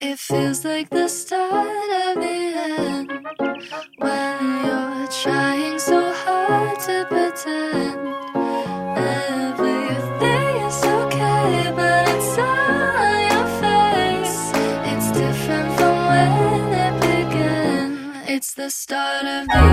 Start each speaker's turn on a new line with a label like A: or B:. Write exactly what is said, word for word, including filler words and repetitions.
A: It feels like the start of the end when you're trying so hard to pretend everything is okay, but it's on your face. It's different from when it began. It's the start of the